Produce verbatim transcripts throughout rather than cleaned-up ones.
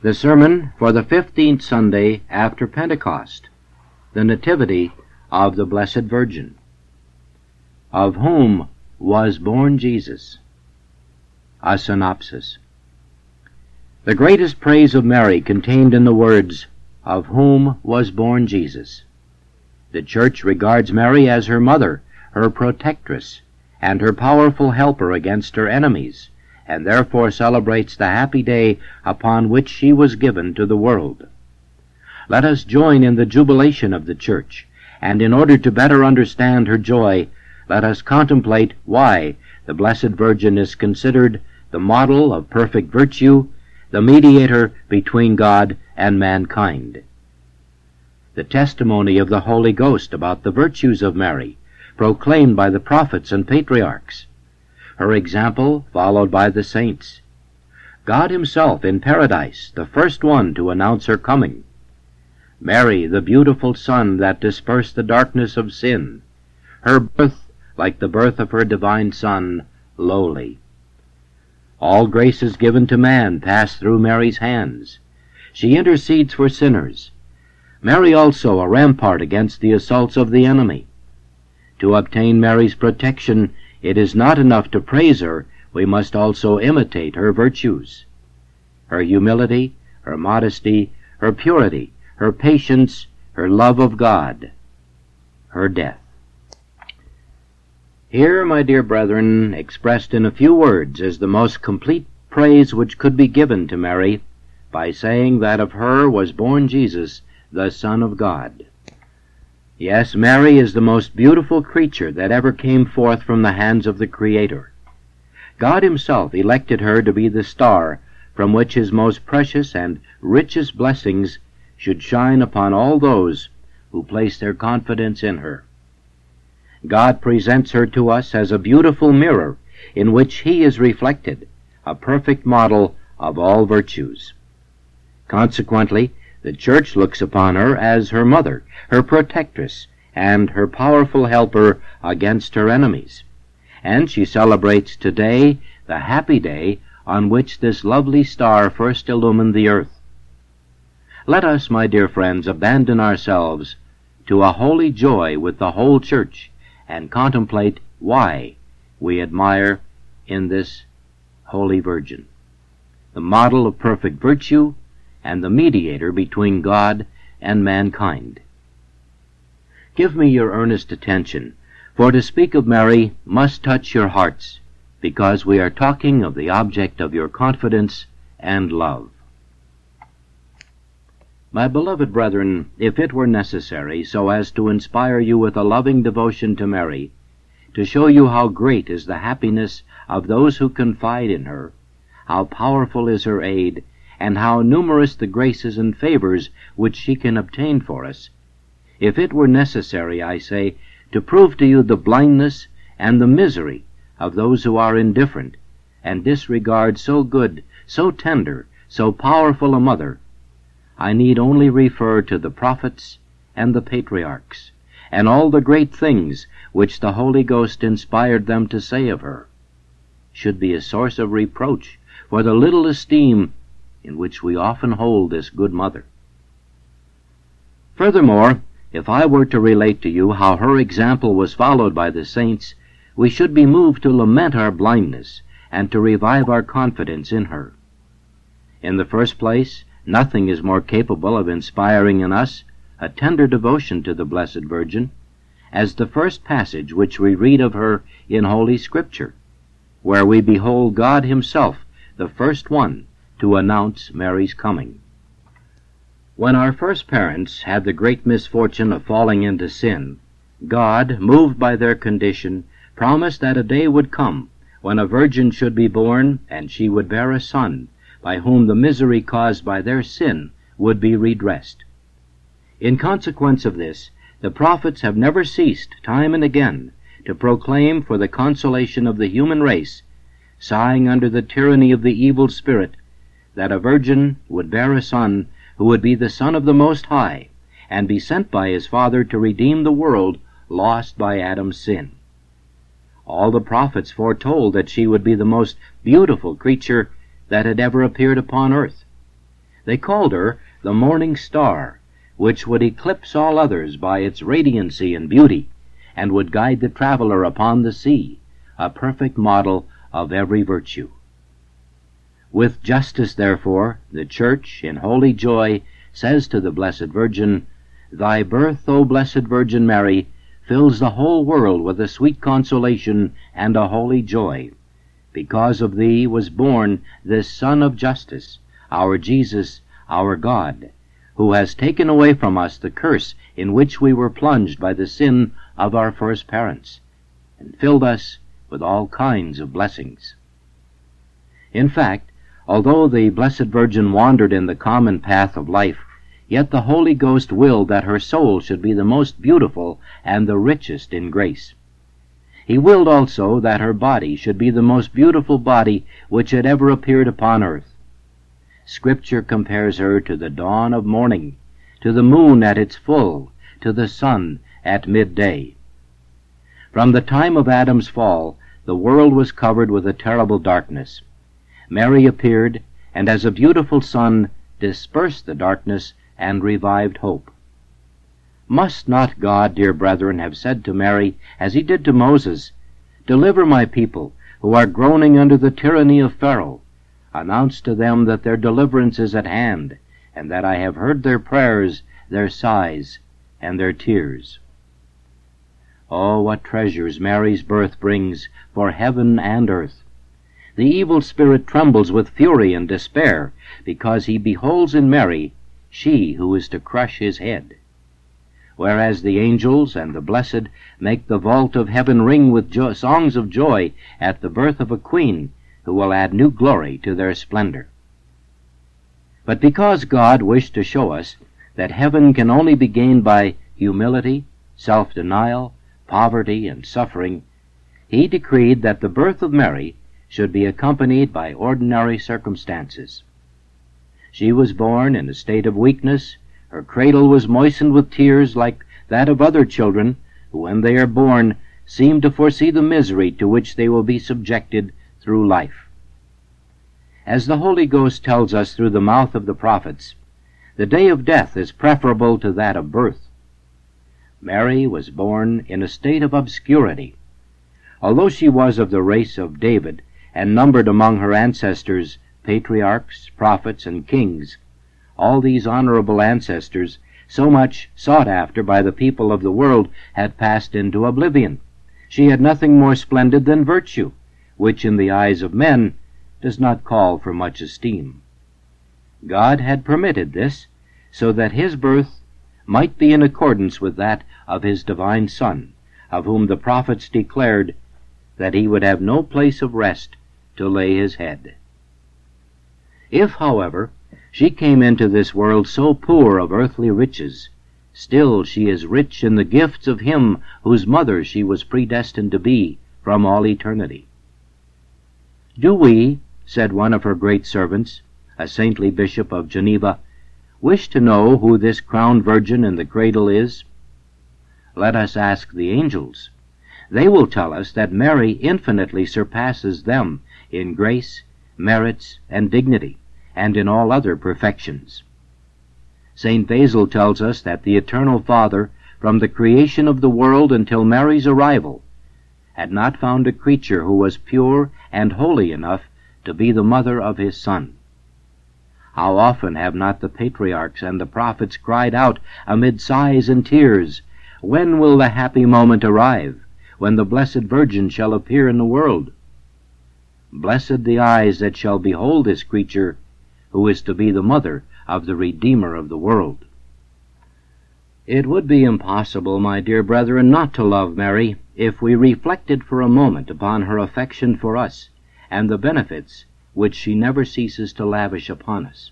The sermon for the fifteenth Sunday after Pentecost, the Nativity of the Blessed Virgin. Of whom was born Jesus? A synopsis. The greatest praise of Mary contained in the words, "Of whom was born Jesus." The Church regards Mary as her mother, her protectress, and her powerful helper against her enemies, and therefore celebrates the happy day upon which she was given to the world. Let us join in the jubilation of the Church, and in order to better understand her joy, let us contemplate why the Blessed Virgin is considered the model of perfect virtue, the mediator between God and mankind. The testimony of the Holy Ghost about the virtues of Mary, proclaimed by the prophets and patriarchs, her example followed by the saints, God himself in paradise, the first one to announce her coming, Mary, the beautiful sun that dispersed the darkness of sin, her birth, like the birth of her divine Son, lowly. All graces given to man pass through Mary's hands. She intercedes for sinners. Mary also a rampart against the assaults of the enemy. To obtain Mary's protection, it is not enough to praise her, we must also imitate her virtues. Her humility, her modesty, her purity, her patience, her love of God, her death. Here, my dear brethren, expressed in a few words, is the most complete praise which could be given to Mary, by saying that of her was born Jesus, the Son of God. Yes, Mary is the most beautiful creature that ever came forth from the hands of the Creator. God himself elected her to be the star from which his most precious and richest blessings should shine upon all those who place their confidence in her. God presents her to us as a beautiful mirror in which he is reflected, a perfect model of all virtues. Consequently, the Church looks upon her as her mother, her protectress, and her powerful helper against her enemies. And she celebrates today the happy day on which this lovely star first illumined the earth. Let us, my dear friends, abandon ourselves to a holy joy with the whole Church, and contemplate why we admire in this Holy Virgin, the model of perfect virtue and the mediator between God and mankind. Give me your earnest attention, for to speak of Mary must touch your hearts, because we are talking of the object of your confidence and love. My beloved brethren, if it were necessary, so as to inspire you with a loving devotion to Mary, to show you how great is the happiness of those who confide in her, how powerful is her aid, and how numerous the graces and favors which she can obtain for us, if it were necessary, I say, to prove to you the blindness and the misery of those who are indifferent, and disregard so good, so tender, so powerful a mother, I need only refer to the prophets and the patriarchs, and all the great things which the Holy Ghost inspired them to say of her, should be a source of reproach for the little esteem in which we often hold this good mother. Furthermore, if I were to relate to you how her example was followed by the saints, we should be moved to lament our blindness and to revive our confidence in her. In the first place, nothing is more capable of inspiring in us a tender devotion to the Blessed Virgin as the first passage which we read of her in Holy Scripture, where we behold God himself, the first one to announce Mary's coming. When our first parents had the great misfortune of falling into sin, God, moved by their condition, promised that a day would come when a virgin should be born, and she would bear a son, by whom the misery caused by their sin would be redressed. In consequence of this, the prophets have never ceased, time and again, to proclaim for the consolation of the human race, sighing under the tyranny of the evil spirit, that a virgin would bear a son who would be the Son of the Most High, and be sent by his Father to redeem the world lost by Adam's sin. All the prophets foretold that she would be the most beautiful creature that had ever appeared upon earth. They called her the morning star, which would eclipse all others by its radiancy and beauty, and would guide the traveler upon the sea, a perfect model of every virtue. With justice, therefore, the Church, in holy joy, says to the Blessed Virgin, "Thy birth, O Blessed Virgin Mary, fills the whole world with a sweet consolation and a holy joy. Because of thee was born this Son of Justice, our Jesus, our God, who has taken away from us the curse in which we were plunged by the sin of our first parents, and filled us with all kinds of blessings." In fact, although the Blessed Virgin wandered in the common path of life, yet the Holy Ghost willed that her soul should be the most beautiful and the richest in grace. He willed also that her body should be the most beautiful body which had ever appeared upon earth. Scripture compares her to the dawn of morning, to the moon at its full, to the sun at midday. From the time of Adam's fall, the world was covered with a terrible darkness. Mary appeared, and as a beautiful sun dispersed the darkness and revived hope. Must not God, dear brethren, have said to Mary, as he did to Moses, "Deliver my people, who are groaning under the tyranny of Pharaoh. Announce to them that their deliverance is at hand, and that I have heard their prayers, their sighs, and their tears." Oh, what treasures Mary's birth brings for heaven and earth! The evil spirit trembles with fury and despair, because he beholds in Mary she who is to crush his head. Whereas the angels and the blessed make the vault of heaven ring with jo- songs of joy at the birth of a queen who will add new glory to their splendor. But because God wished to show us that heaven can only be gained by humility, self-denial, poverty, and suffering, he decreed that the birth of Mary should be accompanied by ordinary circumstances. She was born in a state of weakness. Her cradle was moistened with tears like that of other children who, when they are born, seem to foresee the misery to which they will be subjected through life. As the Holy Ghost tells us through the mouth of the prophets, the day of death is preferable to that of birth. Mary was born in a state of obscurity. Although she was of the race of David, and numbered among her ancestors patriarchs, prophets, and kings, all these honorable ancestors, so much sought after by the people of the world, had passed into oblivion. She had nothing more splendid than virtue, which in the eyes of men does not call for much esteem. God had permitted this, so that his birth might be in accordance with that of his divine Son, of whom the prophets declared that he would have no place of rest to lay his head. If, however, she came into this world so poor of earthly riches, still she is rich in the gifts of him whose mother she was predestined to be from all eternity. "Do we," said one of her great servants, a saintly bishop of Geneva, "wish to know who this crowned virgin in the cradle is? Let us ask the angels. They will tell us that Mary infinitely surpasses them in grace, merits, and dignity, and in all other perfections. Saint Basil tells us that the Eternal Father, from the creation of the world until Mary's arrival, had not found a creature who was pure and holy enough to be the mother of his Son. How often have not the patriarchs and the prophets cried out amid sighs and tears, "When will the happy moment arrive, when the Blessed Virgin shall appear in the world? Blessed the eyes that shall behold this creature, who is to be the mother of the Redeemer of the world." It would be impossible, my dear brethren, not to love Mary if we reflected for a moment upon her affection for us and the benefits which she never ceases to lavish upon us.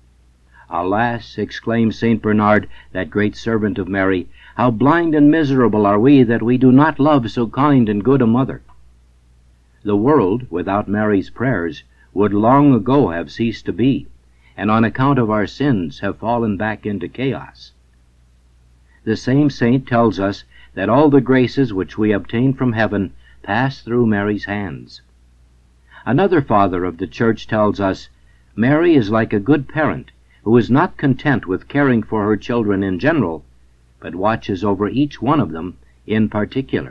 "Alas," exclaims Saint Bernard, that great servant of Mary, "how blind and miserable are we that we do not love so kind and good a mother." The world, without Mary's prayers, would long ago have ceased to be, and on account of our sins have fallen back into chaos. The same saint tells us that all the graces which we obtain from heaven pass through Mary's hands. Another father of the Church tells us, "Mary is like a good parent who is not content with caring for her children in general, but watches over each one of them in particular.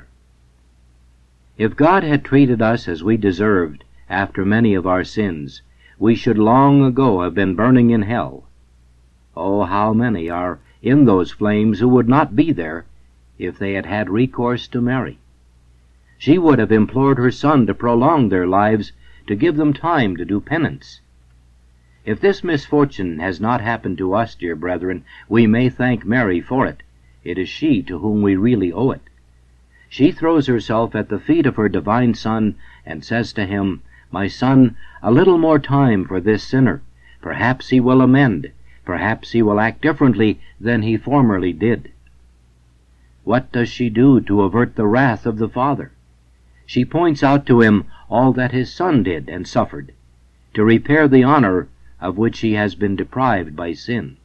If God had treated us as we deserved after many of our sins, we should long ago have been burning in hell. Oh, how many are in those flames who would not be there if they had had recourse to Mary. She would have implored her Son to prolong their lives, to give them time to do penance. If this misfortune has not happened to us, dear brethren, we may thank Mary for it. It is she to whom we really owe it. She throws herself at the feet of her divine Son and says to him, "My Son, a little more time for this sinner. Perhaps he will amend. Perhaps he will act differently than he formerly did." What does she do to avert the wrath of the Father? She points out to him all that his Son did and suffered, to repair the honor of which he has been deprived by sin.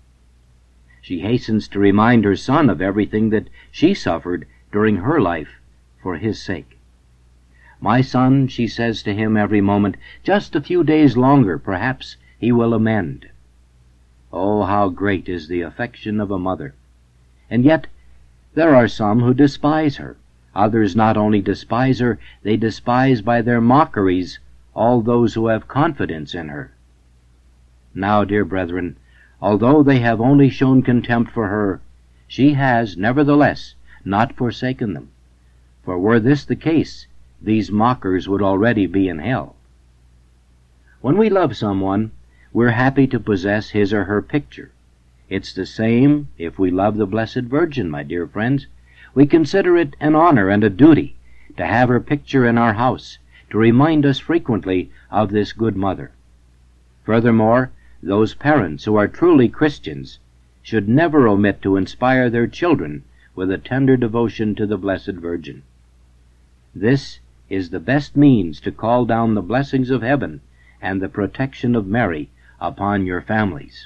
She hastens to remind her Son of everything that she suffered during her life for his sake. "My son," she says to him every moment, "just a few days longer, perhaps he will amend." Oh, how great is the affection of a mother! And yet there are some who despise her. Others not only despise her, they despise by their mockeries all those who have confidence in her. Now, dear brethren, although they have only shown contempt for her, she has, nevertheless, not forsaken them. For were this the case, these mockers would already be in hell. When we love someone, we're happy to possess his or her picture. It's the same if we love the Blessed Virgin, my dear friends. We consider it an honor and a duty to have her picture in our house, to remind us frequently of this good mother. Furthermore, those parents who are truly Christians should never omit to inspire their children with a tender devotion to the Blessed Virgin. This is the best means to call down the blessings of heaven and the protection of Mary upon your families.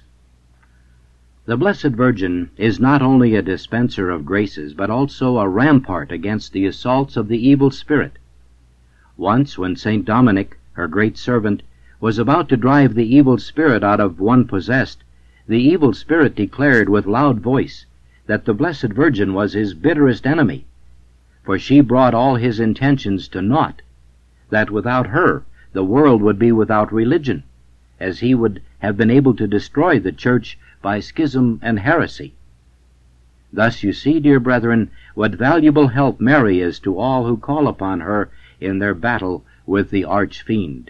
The Blessed Virgin is not only a dispenser of graces, but also a rampart against the assaults of the evil spirit. Once, when Saint Dominic, her great servant, was about to drive the evil spirit out of one possessed, the evil spirit declared with loud voice that the Blessed Virgin was his bitterest enemy, for she brought all his intentions to naught, that without her the world would be without religion, as he would have been able to destroy the Church by schism and heresy. Thus you see, dear brethren, what valuable help Mary is to all who call upon her in their battle with the arch-fiend.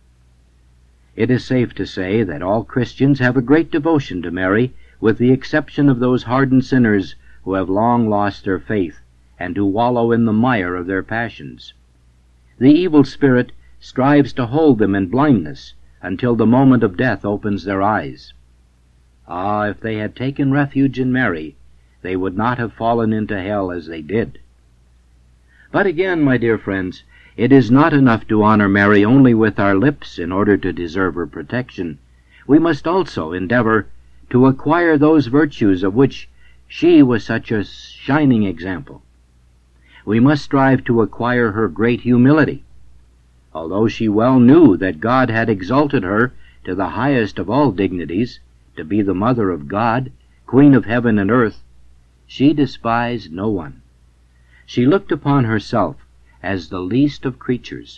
It is safe to say that all Christians have a great devotion to Mary, with the exception of those hardened sinners who have long lost their faith and who wallow in the mire of their passions. The evil spirit strives to hold them in blindness until the moment of death opens their eyes. Ah, if they had taken refuge in Mary, they would not have fallen into hell as they did. But again, my dear friends, it is not enough to honor Mary only with our lips in order to deserve her protection. We must also endeavor to acquire those virtues of which she was such a shining example. We must strive to acquire her great humility. Although she well knew that God had exalted her to the highest of all dignities, to be the Mother of God, Queen of heaven and earth, she despised no one. She looked upon herself as the least of creatures.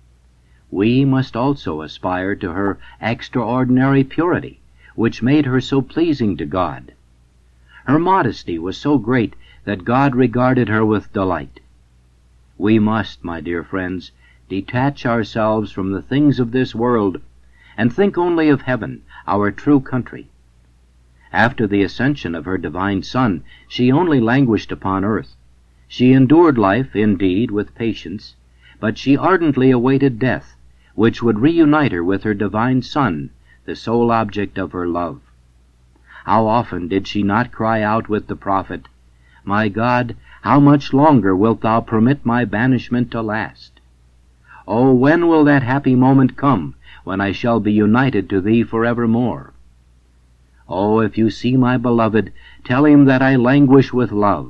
We must also aspire to her extraordinary purity, which made her so pleasing to God. Her modesty was so great that God regarded her with delight. We must, my dear friends, detach ourselves from the things of this world and think only of heaven, our true country. After the ascension of her divine Son, she only languished upon earth. She endured life, indeed, with patience, but she ardently awaited death, which would reunite her with her divine Son, the sole object of her love. How often did she not cry out with the prophet, "My God, how much longer wilt thou permit my banishment to last? Oh, when will that happy moment come when I shall be united to thee forevermore? Oh, if you see my beloved, tell him that I languish with love."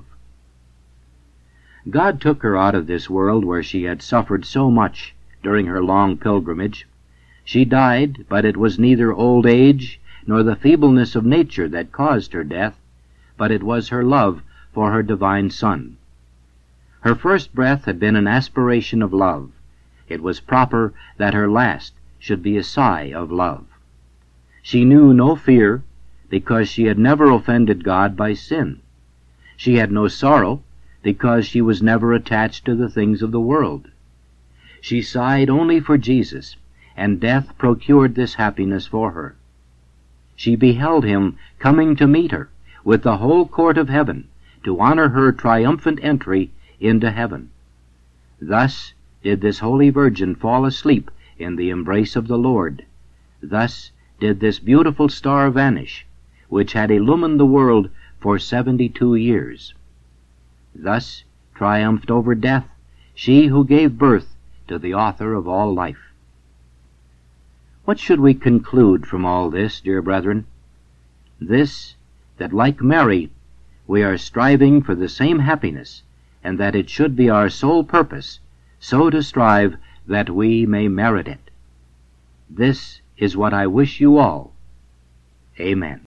God took her out of this world where she had suffered so much during her long pilgrimage. She died, but it was neither old age nor the feebleness of nature that caused her death, but it was her love for her divine Son. Her first breath had been an aspiration of love. It was proper that her last should be a sigh of love. She knew no fear, because she had never offended God by sin. She had no sorrow, because she was never attached to the things of the world. She sighed only for Jesus, and death procured this happiness for her. She beheld him coming to meet her with the whole court of heaven to honor her triumphant entry into heaven. Thus did this holy virgin fall asleep in the embrace of the Lord. Thus did this beautiful star vanish, which had illumined the world for seventy-two years. Thus triumphed over death she who gave birth to the author of all life. What should we conclude from all this, dear brethren? This, that like Mary, we are striving for the same happiness, and that it should be our sole purpose so to strive that we may merit it. This is what I wish you all. Amen.